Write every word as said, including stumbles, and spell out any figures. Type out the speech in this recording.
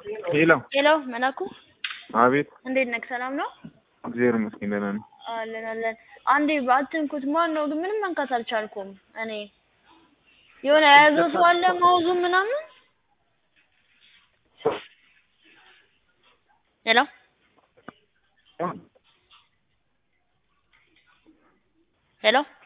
ሄሎ ሄሎ መላኩ አቤት እንዴት ነህ? ሰላም ነው? እግዚአብሔር ይመስገን ደህና ነኝ። አለን አለን። አንዴ ባትንኩት ማን ነው ግን ምንም መንካት አልቻልኩም። እኔ የሆነ የያዘው ሰው አለ ማውዙ ምናምን። ሄሎ ሄሎ